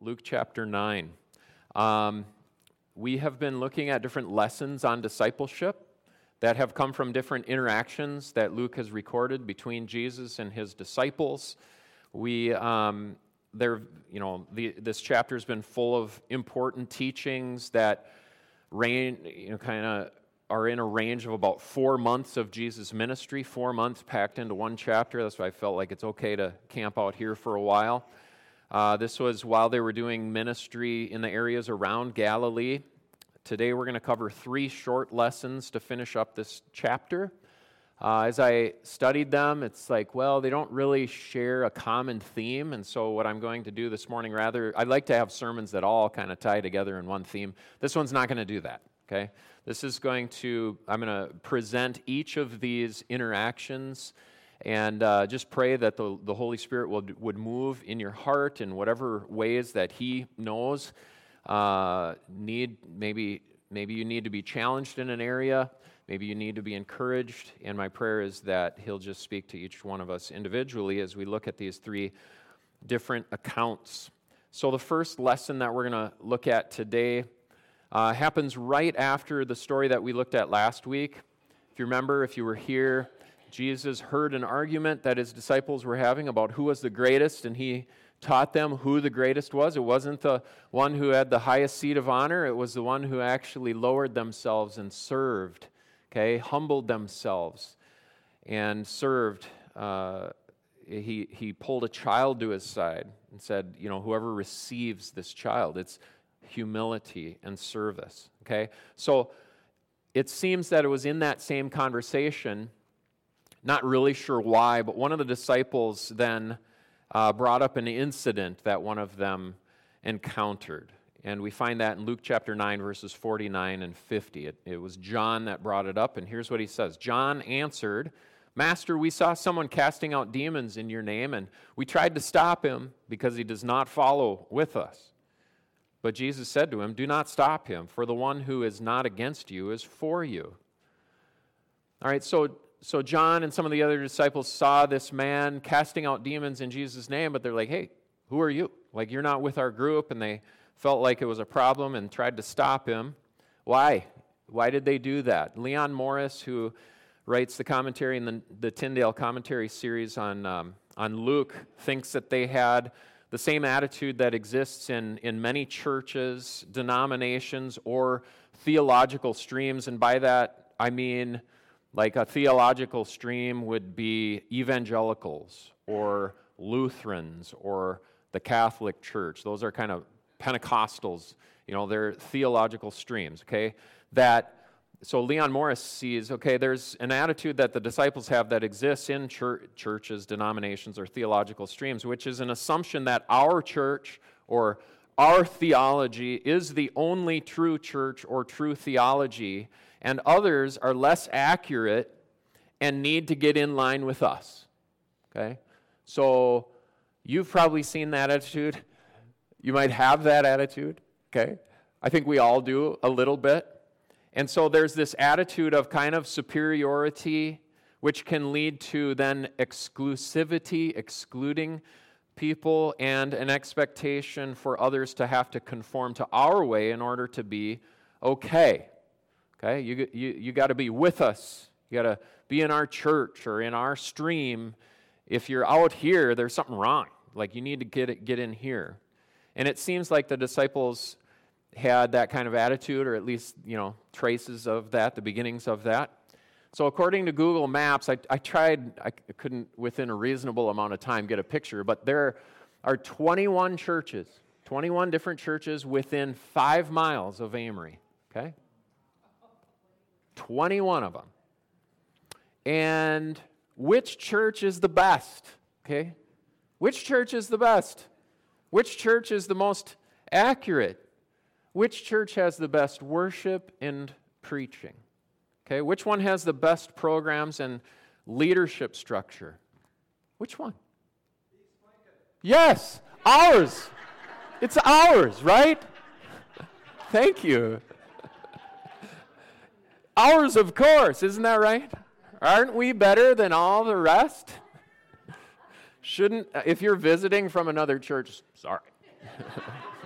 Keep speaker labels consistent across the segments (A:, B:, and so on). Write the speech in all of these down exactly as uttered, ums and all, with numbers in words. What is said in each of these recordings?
A: Luke chapter nine. Um, we have been looking at different lessons on discipleship that have come from different interactions that Luke has recorded between Jesus and his disciples. We, um, there, you know, the, this chapter has been full of important teachings that rain, you know, kind of are in a range of about four months of Jesus' ministry, four months packed into one chapter. That's why I felt like it's okay to camp out here for a while. Uh, this was while they were doing ministry in the areas around Galilee. Today we're going to cover three short lessons to finish up this chapter. Uh, as I studied them, it's like, well, they don't really share a common theme, and so what I'm going to do this morning, rather, I'd like to have sermons that all kind of tie together in one theme. This one's not going to do that, okay? This is going to, I'm going to present each of these interactions and uh, just pray that the, the Holy Spirit will, would move in your heart in whatever ways that He knows. Uh, need maybe maybe you need to be challenged in an area. Maybe you need to be encouraged. And my prayer is that He'll just speak to each one of us individually as we look at these three different accounts. So the first lesson that we're going to look at today uh, happens right after the story that we looked at last week. If you remember, if you were here, Jesus heard an argument that his disciples were having about who was the greatest, and he taught them who the greatest was. It wasn't the one who had the highest seat of honor. It was the one who actually lowered themselves and served, okay, humbled themselves and served. Uh, he, he pulled a child to his side and said, you know, whoever receives this child, it's humility and service, okay? So it seems that it was in that same conversation. Not really sure why, but one of the disciples then uh, brought up an incident that one of them encountered. And we find that in Luke chapter nine, verses forty-nine and fifty. It, it was John that brought it up, and here's what he says. John answered, "Master, we saw someone casting out demons in your name, and we tried to stop him because he does not follow with us." But Jesus said to him, "Do not stop him, for the one who is not against you is for you." All right, so So John and some of the other disciples saw this man casting out demons in Jesus' name, but they're like, hey, who are you? Like, you're not with our group, and they felt like it was a problem and tried to stop him. Why? Why did they do that? Leon Morris, who writes the commentary in the, the Tyndale commentary series on, um, on Luke, thinks that they had the same attitude that exists in, in many churches, denominations, or theological streams, and by that I mean like a theological stream would be evangelicals or Lutherans or the Catholic Church. Those are kind of Pentecostals, you know, they're theological streams, okay? That, so Leon Morris sees, okay, there's an attitude that the disciples have that exists in church, churches, denominations, or theological streams, which is an assumption that our church or our theology is the only true church or true theology, and others are less accurate and need to get in line with us, okay? So you've probably seen that attitude. You might have that attitude, okay? I think we all do a little bit. And so there's this attitude of kind of superiority, which can lead to then exclusivity, excluding people, and an expectation for others to have to conform to our way in order to be okay. Okay, you you you got to be with us. You got to be in our church or in our stream. If you're out here, there's something wrong. Like you need to get it, get in here. And it seems like the disciples had that kind of attitude, or at least you know traces of that, the beginnings of that. So according to Google Maps, I, I tried. I couldn't within a reasonable amount of time get a picture, but there are twenty-one churches, twenty-one different churches within five miles of Amory. Okay. twenty-one of them. And which church is the best? Okay? Which church is the best? Which church is the most accurate? Which church has the best worship and preaching? Okay? Which one has the best programs and leadership structure? Which one? Yes, ours. It's ours, right? Thank you. Ours, of course, isn't that right? Aren't we better than all the rest? Shouldn't, if you're visiting from another church, sorry.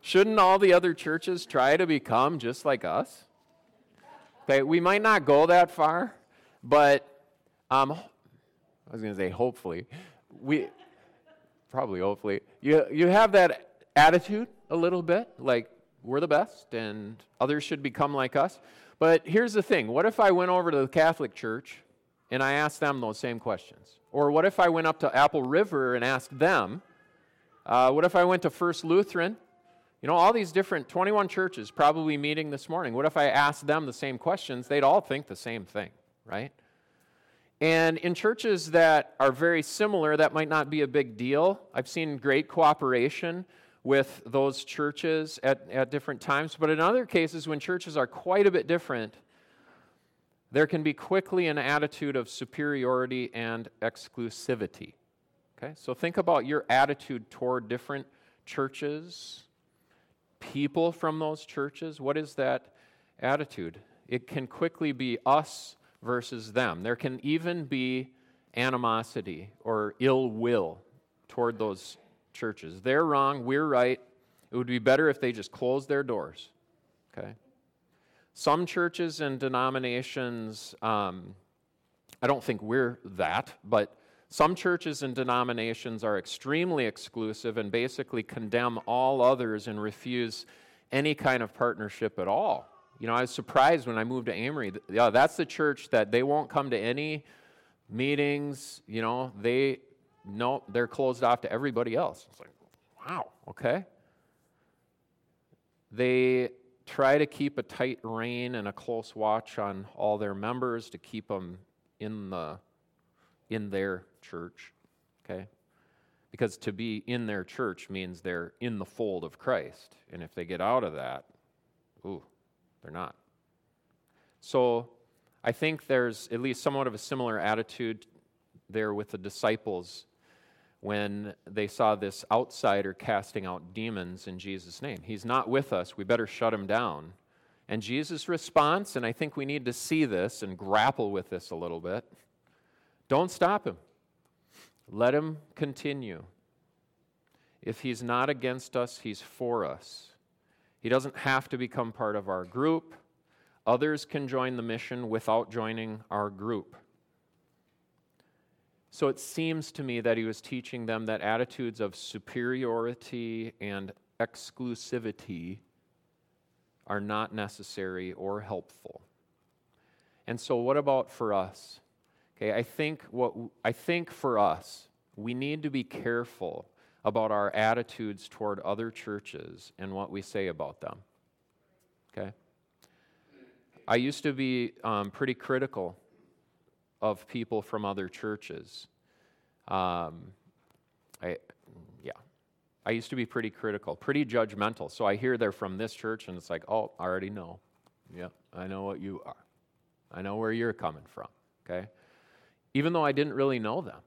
A: Shouldn't all the other churches try to become just like us? Okay, we might not go that far, but um, I was going to say hopefully. We probably hopefully. You, you have that attitude a little bit, like we're the best and others should become like us. But here's the thing. What if I went over to the Catholic Church and I asked them those same questions? Or what if I went up to Apple River and asked them? Uh, what if I went to First Lutheran? You know, all these different twenty-one churches probably meeting this morning. What if I asked them the same questions? They'd all think the same thing, right? And in churches that are very similar, that might not be a big deal. I've seen great cooperation with those churches at, at different times. But in other cases, when churches are quite a bit different, there can be quickly an attitude of superiority and exclusivity. Okay, so think about your attitude toward different churches, people from those churches. What is that attitude? It can quickly be us versus them. There can even be animosity or ill will toward those churches. They're wrong, we're right. It would be better if they just closed their doors. Okay? Some churches and denominations, um, I don't think we're that, but some churches and denominations are extremely exclusive and basically condemn all others and refuse any kind of partnership at all. You know, I was surprised when I moved to Amory. Yeah, that's the church that they won't come to any meetings. You know, they no, they're closed off to everybody else. It's like, wow, okay. They try to keep a tight rein and a close watch on all their members to keep them in the in their church, okay? Because to be in their church means they're in the fold of Christ. And if they get out of that, ooh, they're not. So I think there's at least somewhat of a similar attitude there with the disciples when they saw this outsider casting out demons in Jesus' name. He's not with us. We better shut him down. And Jesus' response, and I think we need to see this and grapple with this a little bit, don't stop him. Let him continue. If he's not against us, he's for us. He doesn't have to become part of our group. Others can join the mission without joining our group. So it seems to me that he was teaching them that attitudes of superiority and exclusivity are not necessary or helpful. And so what about for us? Okay, I think what I think for us, we need to be careful about our attitudes toward other churches and what we say about them. Okay? I used to be um, pretty critical of people from other churches. Um, I, yeah, I used to be pretty critical, pretty judgmental. So I hear they're from this church, and it's like, oh, I already know. Yep, I know what you are. I know where you're coming from, okay? Even though I didn't really know them.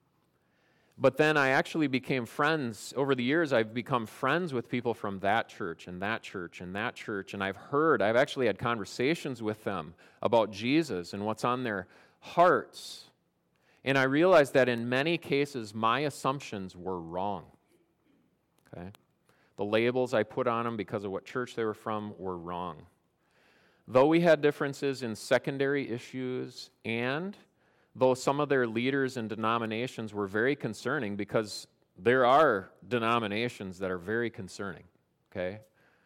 A: But then I actually became friends. Over the years, I've become friends with people from that church and that church and that church, and I've heard, I've actually had conversations with them about Jesus and what's on their hearts. And I realized that in many cases, my assumptions were wrong. Okay? The labels I put on them because of what church they were from were wrong. Though we had differences in secondary issues, and though some of their leaders and denominations were very concerning, because there are denominations that are very concerning, okay?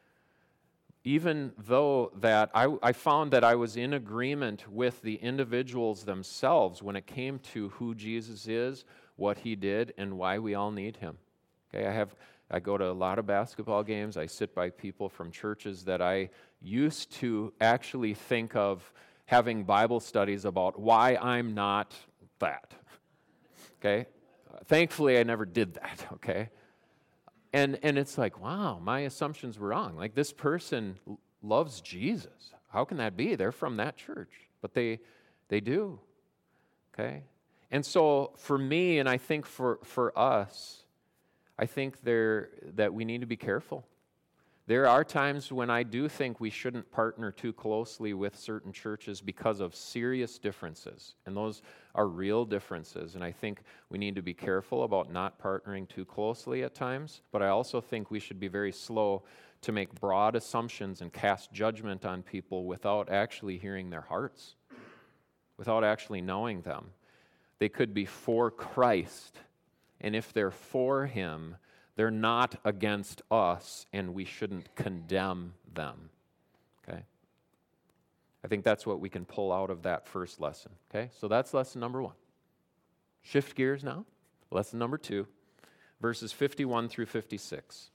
A: Even though that, I, I found that I was in agreement with the individuals themselves when it came to who Jesus is, what he did, and why we all need him. Okay, I have I go to a lot of basketball games. I sit by people from churches that I used to actually think of having Bible studies about why I'm not that. Okay? Thankfully, I never did that, okay? And and it's like, wow, my assumptions were wrong. Like, this person loves Jesus. How can that be? They're from that church. But they they do. Okay? And so for me, and I think for, for us, I think there that we need to be careful. There are times when I do think we shouldn't partner too closely with certain churches because of serious differences, and those are real differences, and I think we need to be careful about not partnering too closely at times, but I also think we should be very slow to make broad assumptions and cast judgment on people without actually hearing their hearts, without actually knowing them. They could be for Christ, and if they're for Him, they're not against us, and we shouldn't condemn them, okay? I think that's what we can pull out of that first lesson, okay? So that's lesson number one. Shift gears now. Lesson number two, verses fifty-one through fifty-six.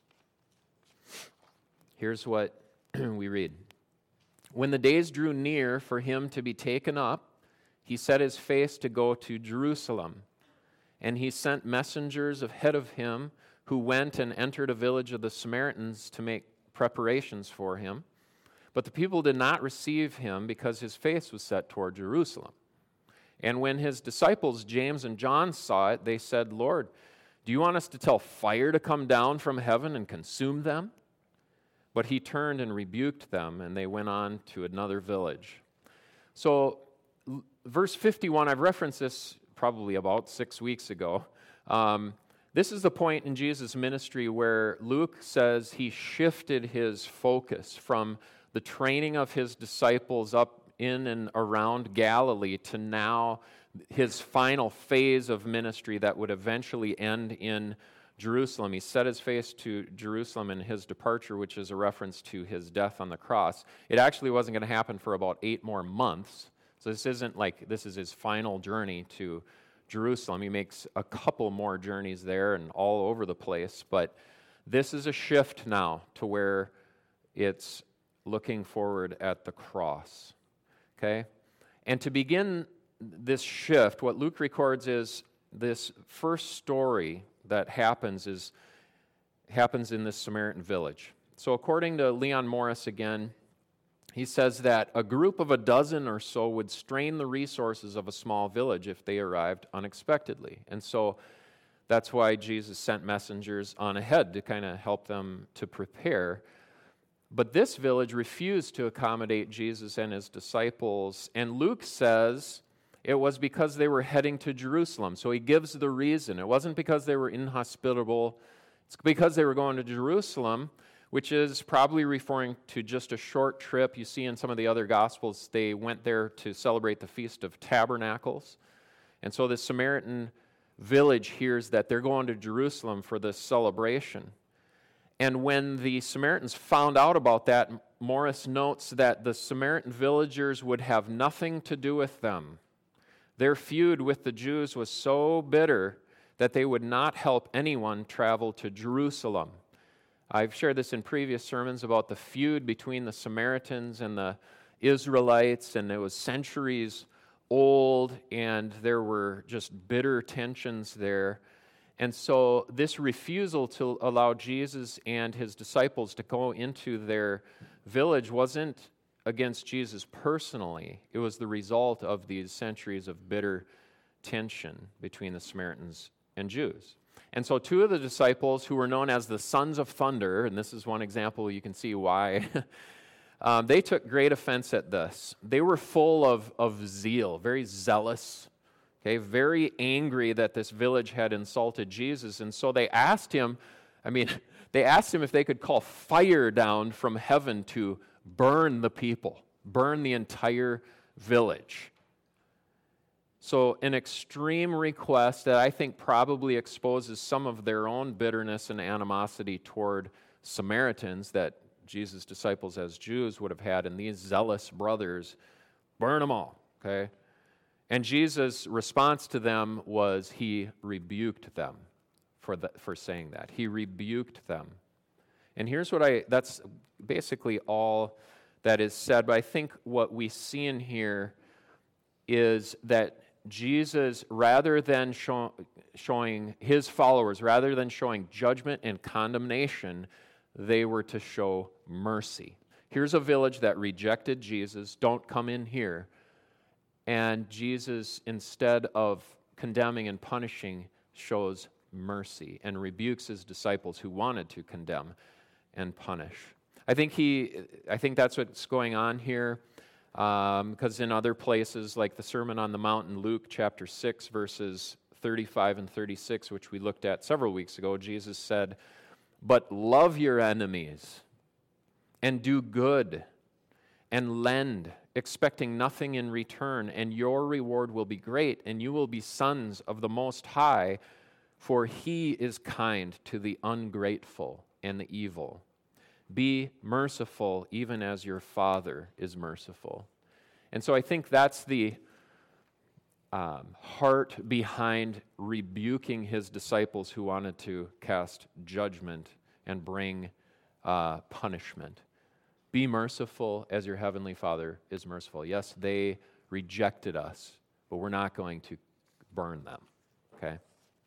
A: Here's what we read. When the days drew near for him to be taken up, he set his face to go to Jerusalem, and he sent messengers ahead of him who went and entered a village of the Samaritans to make preparations for him. But the people did not receive him because his face was set toward Jerusalem. And when his disciples, James and John, saw it, they said, Lord, do you want us to tell fire to come down from heaven and consume them? But he turned and rebuked them, and they went on to another village. So, verse fifty-one, I've referenced this probably about six weeks ago. Um, This is the point in Jesus' ministry where Luke says he shifted his focus from the training of his disciples up in and around Galilee to now his final phase of ministry that would eventually end in Jerusalem. He set his face to Jerusalem in his departure, which is a reference to his death on the cross. It actually wasn't going to happen for about eight more months. So this isn't like this is his final journey to Jerusalem. He makes a couple more journeys there and all over the place, but this is a shift now to where it's looking forward at the cross, okay? And to begin this shift, what Luke records is this first story that happens is happens in this Samaritan village. So according to Leon Morris again, he says that a group of a dozen or so would strain the resources of a small village if they arrived unexpectedly. And so that's why Jesus sent messengers on ahead to kind of help them to prepare. But this village refused to accommodate Jesus and his disciples. And Luke says it was because they were heading to Jerusalem. So he gives the reason. It wasn't because they were inhospitable. It's because they were going to Jerusalem, which is probably referring to just a short trip. You see in some of the other Gospels, they went there to celebrate the Feast of Tabernacles. And so the Samaritan village hears that they're going to Jerusalem for this celebration. And when the Samaritans found out about that, Morris notes that the Samaritan villagers would have nothing to do with them. Their feud with the Jews was so bitter that they would not help anyone travel to Jerusalem. I've shared this in previous sermons about the feud between the Samaritans and the Israelites, and it was centuries old, and there were just bitter tensions there. And so this refusal to allow Jesus and his disciples to go into their village wasn't against Jesus personally. It was the result of these centuries of bitter tension between the Samaritans and Jews. And so two of the disciples who were known as the sons of thunder, and this is one example you can see why, um, they took great offense at this. They were full of, of zeal, very zealous, okay, very angry that this village had insulted Jesus. And so they asked him, I mean, they asked him if they could call fire down from heaven to burn the people, burn the entire village. So an extreme request that I think probably exposes some of their own bitterness and animosity toward Samaritans that Jesus' disciples as Jews would have had, and these zealous brothers, burn them all, okay? And Jesus' response to them was he rebuked them for the, for saying that. He rebuked them. And here's what I, that's basically all that is said, but I think what we see in here is that Jesus, rather than show, showing his followers, rather than showing judgment and condemnation, they were to show mercy. Here's a village that rejected Jesus, don't come in here. And Jesus, instead of condemning and punishing, shows mercy and rebukes his disciples who wanted to condemn and punish. I think he, I think that's what's going on here, because um, in other places, like the Sermon on the Mount in Luke chapter six, verses thirty-five and thirty-six, which we looked at several weeks ago, Jesus said, "But love your enemies, and do good, and lend, expecting nothing in return, and your reward will be great, and you will be sons of the Most High, for He is kind to the ungrateful and the evil. Be merciful, even as your Father is merciful." And so I think that's the um, heart behind rebuking His disciples who wanted to cast judgment and bring uh, punishment. Be merciful as your heavenly Father is merciful. Yes, they rejected us, but we're not going to burn them, okay?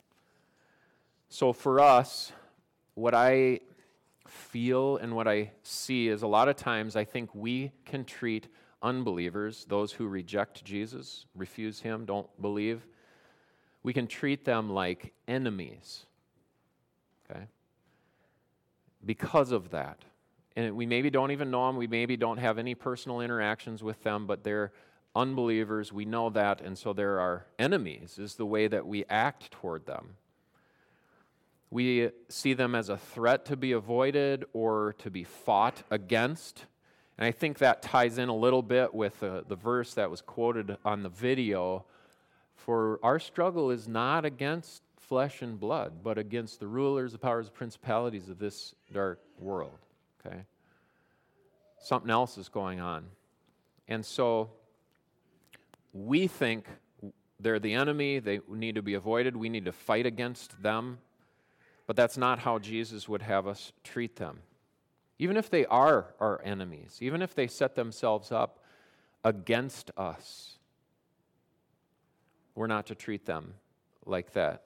A: So for us, what I feel and what I see is a lot of times I think we can treat unbelievers, those who reject Jesus, refuse Him, don't believe, we can treat them like enemies, okay? Because of that. And we maybe don't even know them, we maybe don't have any personal interactions with them, but they're unbelievers, we know that, and so they're our enemies, is the way that we act toward them. We see them as a threat to be avoided or to be fought against. And I think that ties in a little bit with uh, the verse that was quoted on the video. For our struggle is not against flesh and blood, but against the rulers, the powers, the principalities of this dark world. Okay? Something else is going on. And so we think they're the enemy, they need to be avoided, we need to fight against them, but that's not how Jesus would have us treat them. Even if they are our enemies, even if they set themselves up against us, we're not to treat them like that.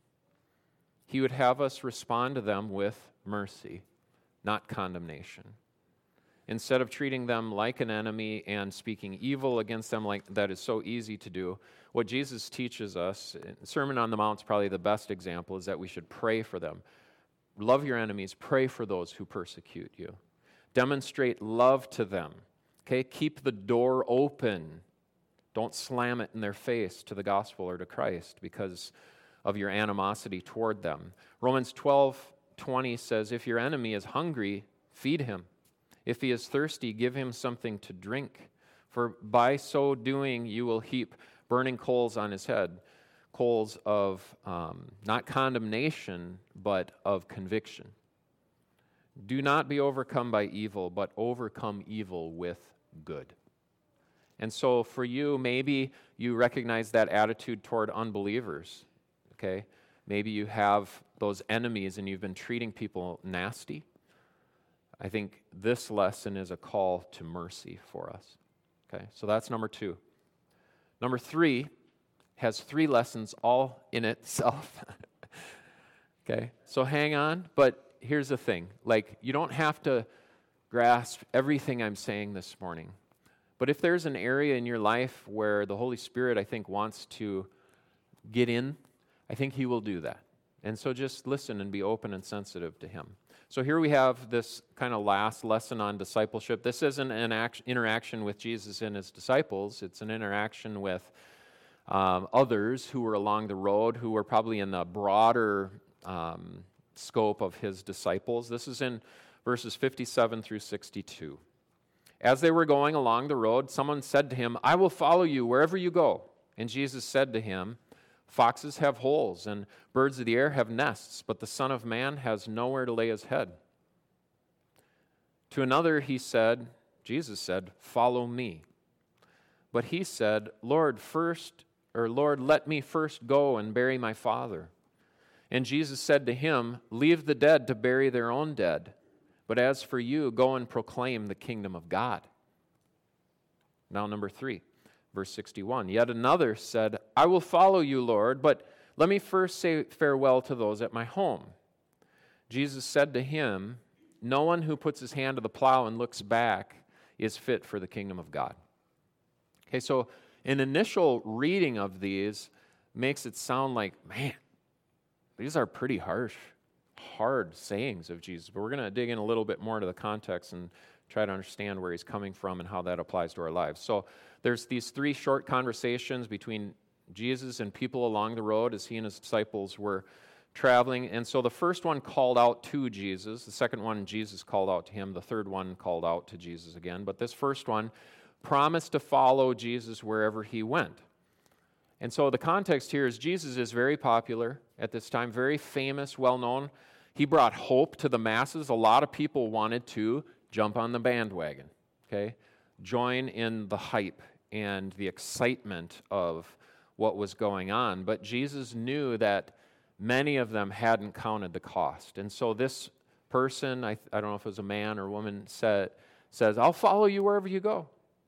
A: He would have us respond to them with mercy, not condemnation. Instead of treating them like an enemy and speaking evil against them, like that is so easy to do, what Jesus teaches us, Sermon on the Mount is probably the best example, is that we should pray for them. Love your enemies, pray for those who persecute you. Demonstrate love to them. Okay, keep the door open. Don't slam it in their face to the gospel or to Christ because of your animosity toward them. Romans twelve twenty says, if your enemy is hungry, feed him. If he is thirsty, give him something to drink. For by so doing, you will heap burning coals on his head, coals of um, not condemnation, but of conviction. Do not be overcome by evil, but overcome evil with good. And so for you, maybe you recognize that attitude toward unbelievers, okay? Maybe you have those enemies and you've been treating people nasty. I think this lesson is a call to mercy for us. Okay, so that's number two. Number three has three lessons all in itself. Okay, so hang on, but here's the thing. Like, you don't have to grasp everything I'm saying this morning. But if there's an area in your life where the Holy Spirit, I think, wants to get in, I think He will do that. And so just listen and be open and sensitive to Him. So here we have this kind of last lesson on discipleship. This isn't an act- interaction with Jesus and His disciples. It's an interaction with um, others who were along the road, who were probably in the broader um, scope of His disciples. This is in verses fifty-seven through sixty-two. As they were going along the road, someone said to Him, I will follow you wherever you go. And Jesus said to him, foxes have holes, and birds of the air have nests, but the Son of Man has nowhere to lay His head. To another he said, Jesus said, follow me. But he said, Lord, first, or Lord, let me first go and bury my father. And Jesus said to him, leave the dead to bury their own dead. But as for you, go and proclaim the kingdom of God. Now number three. Verse sixty-one, yet another said, I will follow you, Lord, but let me first say farewell to those at my home. Jesus said to him, no one who puts his hand to the plow and looks back is fit for the kingdom of God. Okay, so an initial reading of these makes it sound like, man, these are pretty harsh, hard sayings of Jesus. But we're going to dig in a little bit more into the context and try to understand where he's coming from and how that applies to our lives. So there's these three short conversations between Jesus and people along the road as he and his disciples were traveling. And so the first one called out to Jesus. The second one, Jesus called out to him. The third one called out to Jesus again. But this first one promised to follow Jesus wherever he went. And so the context here is Jesus is very popular at this time, very famous, well-known. He brought hope to the masses. A lot of people wanted to jump on the bandwagon, okay? Join in the hype and the excitement of what was going on. But Jesus knew that many of them hadn't counted the cost. And so this person, I, I don't know if it was a man or woman, said, says, I'll follow you wherever you go.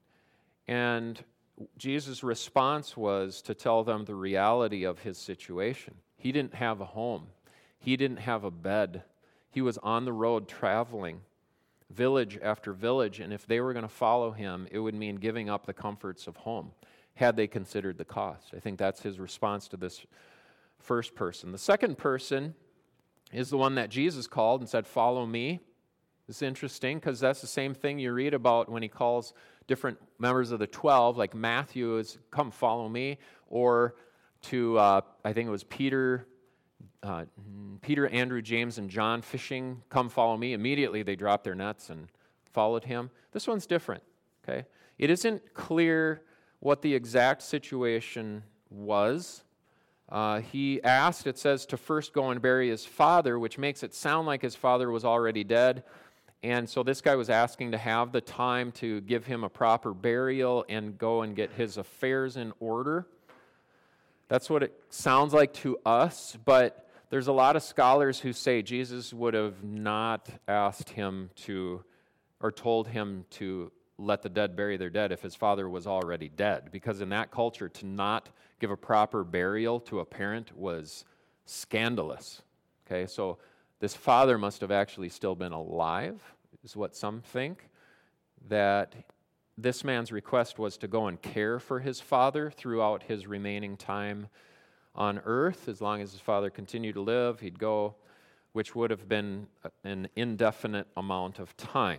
A: And Jesus' response was to tell them the reality of his situation. He didn't have a home. He didn't have a bed. He was on the road traveling, village after village, and if they were going to follow him, it would mean giving up the comforts of home, had they considered the cost. I think that's his response to this first person. The second person is the one that Jesus called and said, follow me. It's interesting because that's the same thing you read about when he calls different members of the twelve, like Matthew is, come follow me, or to, uh, I think it was Peter, uh, Peter, Andrew, James, and John fishing, come follow me. Immediately they dropped their nets and followed him. This one's different, okay? It isn't clear what the exact situation was. Uh, he asked, it says, to first go and bury his father, which makes it sound like his father was already dead. And so this guy was asking to have the time to give him a proper burial and go and get his affairs in order. That's what it sounds like to us, but there's a lot of scholars who say Jesus would have not asked him to, or told him to let the dead bury their dead if his father was already dead. Because in that culture, to not give a proper burial to a parent was scandalous. Okay, so this father must have actually still been alive, is what some think. That this man's request was to go and care for his father throughout his remaining time on earth. As long as his father continued to live, he'd go, which would have been an indefinite amount of time.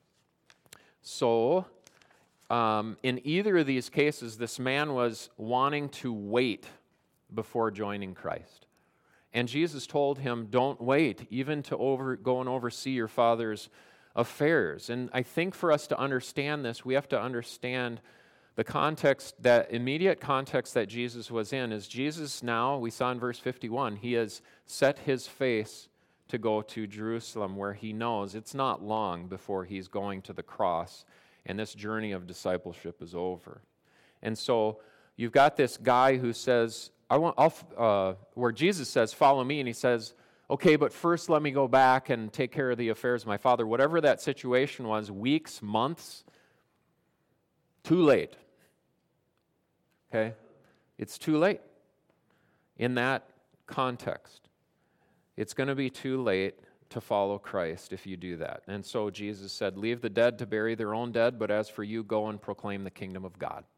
A: So, um, in either of these cases, this man was wanting to wait before joining Christ. And Jesus told him, don't wait, even to over, go and oversee your father's affairs. And I think for us to understand this, we have to understand the context, that immediate context that Jesus was in. Is Jesus now, we saw in verse fifty-one, he has set his face to go to Jerusalem, where he knows it's not long before he's going to the cross, and this journey of discipleship is over. And so you've got this guy who says, I want, I'll, uh, where Jesus says, follow me, and he says, okay, but first let me go back and take care of the affairs of my father. Whatever that situation was, weeks, months, too late. Okay? It's too late in that context. It's going to be too late to follow Christ if you do that. And so Jesus said, leave the dead to bury their own dead, but as for you, go and proclaim the kingdom of God.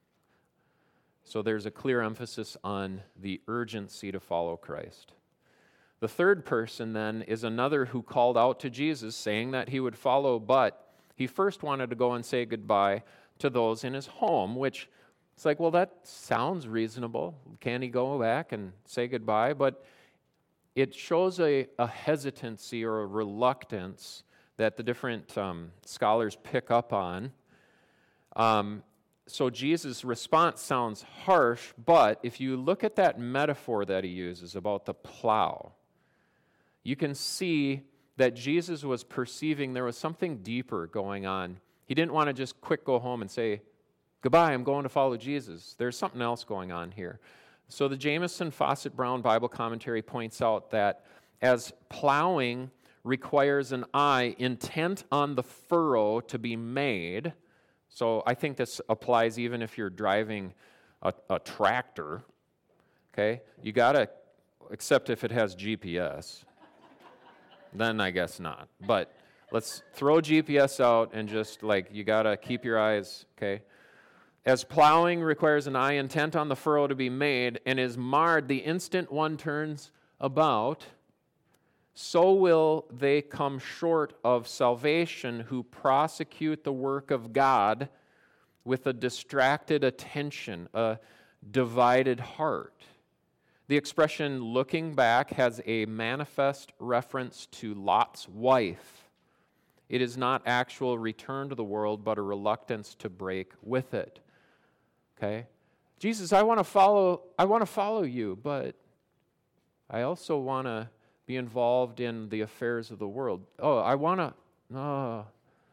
A: So there's a clear emphasis on the urgency to follow Christ. The third person then is another who called out to Jesus, saying that he would follow, but he first wanted to go and say goodbye to those in his home, which it's like, well, that sounds reasonable. Can he go back and say goodbye? But it shows a, a hesitancy or a reluctance that the different um, scholars pick up on. Um, so Jesus' response sounds harsh, but if you look at that metaphor that he uses about the plow, you can see that Jesus was perceiving there was something deeper going on. He didn't want to just quick go home and say, goodbye, I'm going to follow Jesus. There's something else going on here. So the Jamieson Fawcett Brown Bible Commentary points out that as plowing requires an eye intent on the furrow to be made, so I think this applies even if you're driving a, a tractor, okay? You got to, except if it has G P S, then I guess not. But let's throw G P S out and just like, you got to keep your eyes, okay? As plowing requires an eye intent on the furrow to be made and is marred the instant one turns about, so will they come short of salvation who prosecute the work of God with a distracted attention, a divided heart. The expression looking back has a manifest reference to Lot's wife. It is not actual return to the world, but a reluctance to break with it. Okay? Jesus, I want to follow, I want to follow you, but I also want to be involved in the affairs of the world. Oh, I want to, no.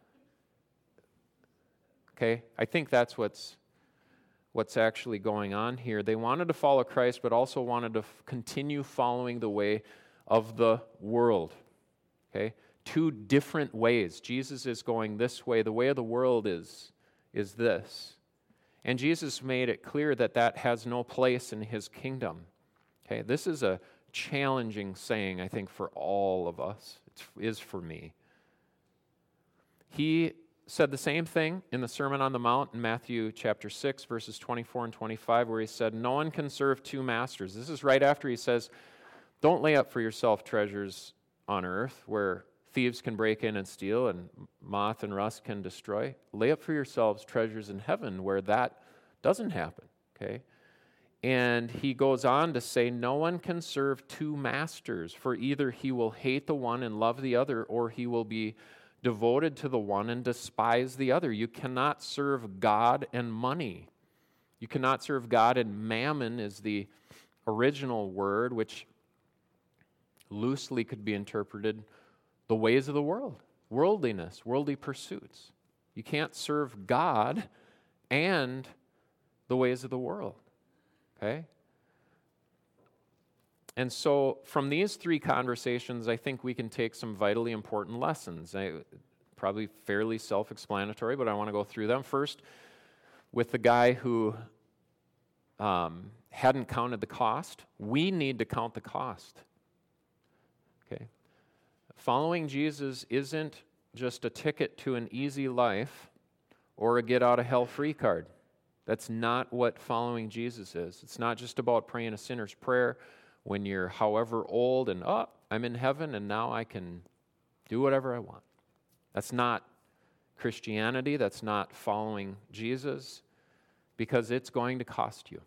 A: Okay, I think that's what's what's actually going on here. They wanted to follow Christ, but also wanted to f- continue following the way of the world. Okay, two different ways. Jesus is going this way. The way of the world is, is this. And Jesus made it clear that that has no place in his kingdom. Okay, this is a challenging saying, I think, for all of us. It is for me. He said the same thing in the Sermon on the Mount in Matthew chapter six, verses twenty-four and twenty-five, where he said, no one can serve two masters. This is right after he says, don't lay up for yourself treasures on earth where thieves can break in and steal and moth and rust can destroy. Lay up for yourselves treasures in heaven where that doesn't happen, okay? And he goes on to say, no one can serve two masters, for either he will hate the one and love the other, or he will be devoted to the one and despise the other. You cannot serve God and money. You cannot serve God, and mammon is the original word, which loosely could be interpreted the ways of the world, worldliness, worldly pursuits. You can't serve God and the ways of the world. Okay? And so from these three conversations, I think we can take some vitally important lessons. I, probably fairly self-explanatory, but I want to go through them. First, with the guy who um, hadn't counted the cost, we need to count the cost. Okay? Following Jesus isn't just a ticket to an easy life or a get-out-of-hell-free card. That's not what following Jesus is. It's not just about praying a sinner's prayer when you're however old and, oh, I'm in heaven and now I can do whatever I want. That's not Christianity. That's not following Jesus, because it's going to cost you.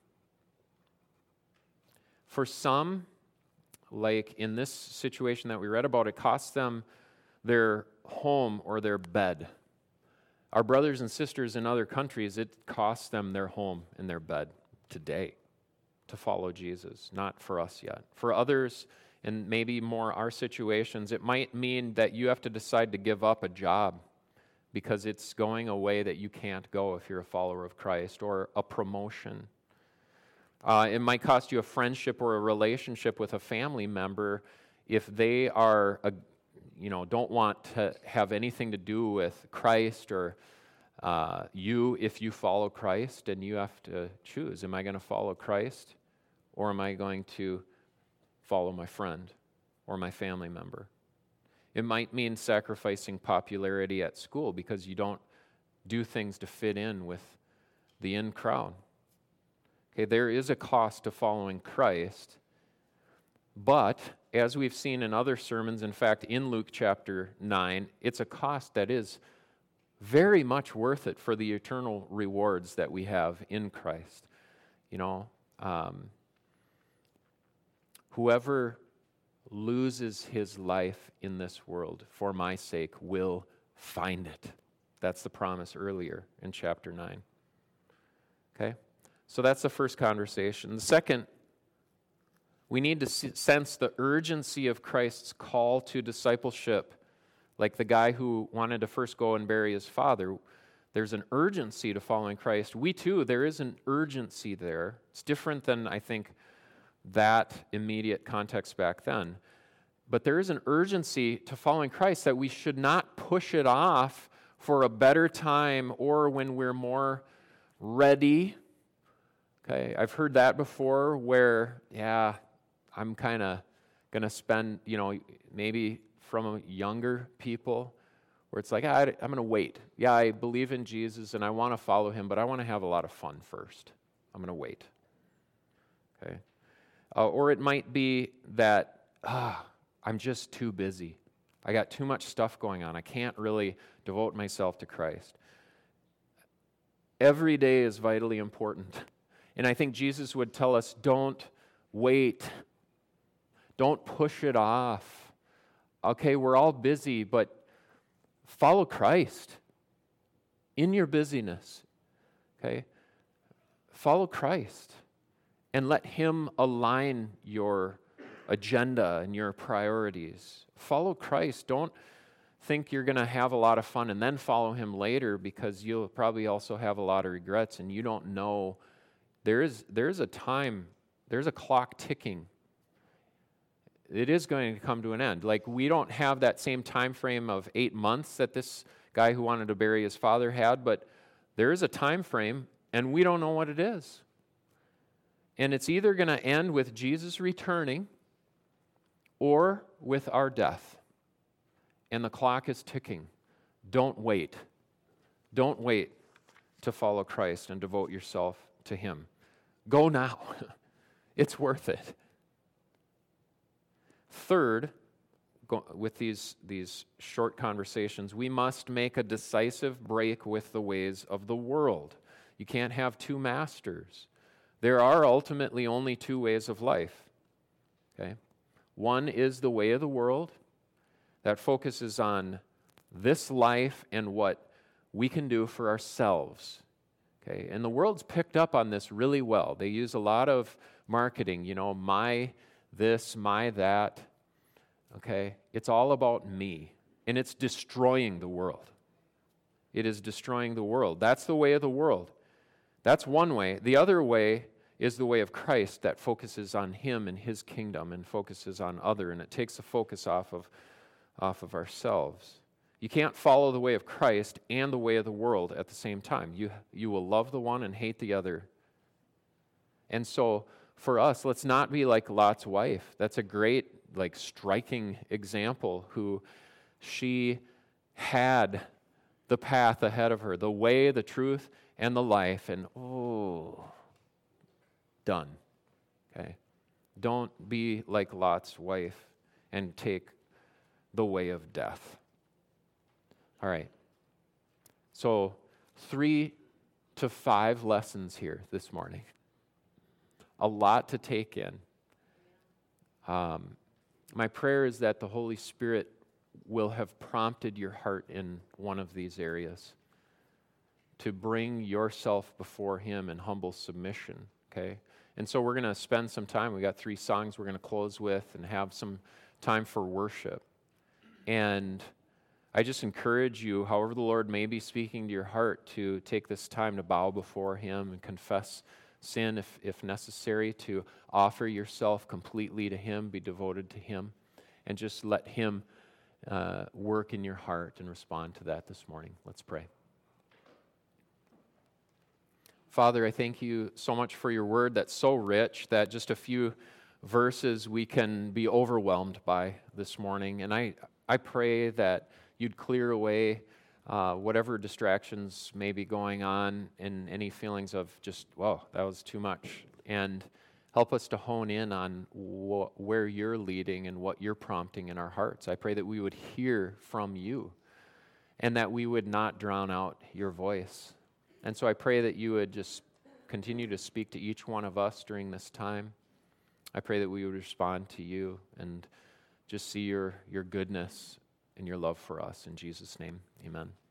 A: For some, like in this situation that we read about, it costs them their home or their bed. Our brothers and sisters in other countries, it costs them their home and their bed today to follow Jesus, not for us yet. For others, and maybe more our situations, it might mean that you have to decide to give up a job because it's going a way that you can't go if you're a follower of Christ, or a promotion. Uh, it might cost you a friendship or a relationship with a family member if they are a you know, don't want to have anything to do with Christ or uh, you if you follow Christ, and you have to choose. Am I going to follow Christ, or am I going to follow my friend or my family member? It might mean sacrificing popularity at school because you don't do things to fit in with the in crowd. Okay, there is a cost to following Christ, but as we've seen in other sermons, in fact, in Luke chapter nine, it's a cost that is very much worth it for the eternal rewards that we have in Christ. You know, um, whoever loses his life in this world for my sake will find it. That's the promise earlier in chapter nine. Okay? So that's the first conversation. The second, we need to sense the urgency of Christ's call to discipleship. Like the guy who wanted to first go and bury his father, there's an urgency to following Christ. We too, there is an urgency there. It's different than, I think, that immediate context back then. But there is an urgency to following Christ that we should not push it off for a better time or when we're more ready. Okay, I've heard that before where, yeah, I'm kind of going to spend, you know, maybe from younger people where it's like, ah, I'm going to wait. Yeah, I believe in Jesus and I want to follow him, but I want to have a lot of fun first. I'm going to wait. Okay. Uh, or it might be that, ah, I'm just too busy. I got too much stuff going on. I can't really devote myself to Christ. Every day is vitally important. And I think Jesus would tell us, don't wait. Don't push it off. Okay, we're all busy, but follow Christ in your busyness. Okay? Follow Christ and let Him align your agenda and your priorities. Follow Christ. Don't think you're going to have a lot of fun and then follow Him later, because you'll probably also have a lot of regrets and you don't know. There is, there's a time, there's a clock ticking. It is going to come to an end. Like, we don't have that same time frame of eight months that this guy who wanted to bury his father had, but there is a time frame, and we don't know what it is. And it's either going to end with Jesus returning or with our death. And the clock is ticking. Don't wait. Don't wait to follow Christ and devote yourself to Him. Go now. It's worth it. Third, go, with these, these short conversations, we must make a decisive break with the ways of the world. You can't have two masters. There are ultimately only two ways of life. Okay? One is the way of the world that focuses on this life and what we can do for ourselves. Okay? And the world's picked up on this really well. They use a lot of marketing, you know, my this, my that. Okay? It's all about me. And it's destroying the world. It is destroying the world. That's the way of the world. That's one way. The other way is the way of Christ that focuses on Him and His kingdom and focuses on other, and it takes the focus off of, off of ourselves. You can't follow the way of Christ and the way of the world at the same time. You, you will love the one and hate the other. And so for us, let's not be like Lot's wife. That's a great, like, striking example, who she had the path ahead of her, the way, the truth, and the life, and oh, done. Okay? Don't be like Lot's wife and take the way of death. All right. So, three to five lessons here this morning. A lot to take in. Um, my prayer is that the Holy Spirit will have prompted your heart in one of these areas to bring yourself before Him in humble submission, okay? And so we're going to spend some time. We got three songs we're going to close with and have some time for worship. And I just encourage you, however the Lord may be speaking to your heart, to take this time to bow before Him and confess sin if, if necessary, to offer yourself completely to Him, be devoted to Him, and just let Him uh, work in your heart and respond to that this morning. Let's pray. Father, I thank you so much for your word that's so rich that just a few verses we can be overwhelmed by this morning. And I, I pray that you'd clear away uh, whatever distractions may be going on and any feelings of just, whoa, that was too much. And help us to hone in on wh- where you're leading and what you're prompting in our hearts. I pray that we would hear from you and that we would not drown out your voice. And so I pray that you would just continue to speak to each one of us during this time. I pray that we would respond to you and just see your, your goodness and your love for us. In Jesus' name, amen.